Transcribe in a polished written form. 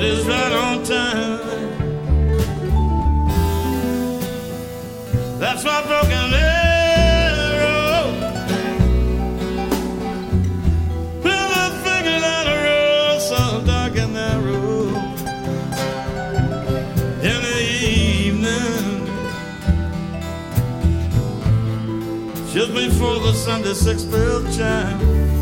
is right on time. That's my broken arrow. With a finger down the road, so dark and narrow. In the evening, just before the Sunday six bell chime.